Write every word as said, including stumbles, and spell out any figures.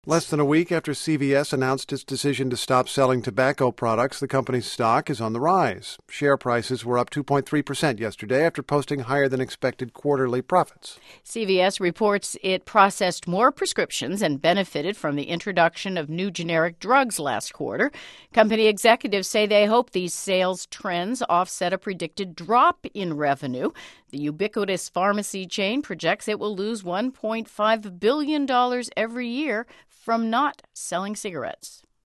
Less than a week after C V S announced its decision to stop selling tobacco products, the company's stock is on the rise. Share prices were up two point three percent yesterday after posting higher than expected quarterly profits. C V S reports it processed more prescriptions and benefited from the introduction of new generic drugs last quarter. Company executives say they hope these sales trends offset a predicted drop in revenue. The ubiquitous pharmacy chain projects it will lose one point five billion dollars every year from not selling cigarettes.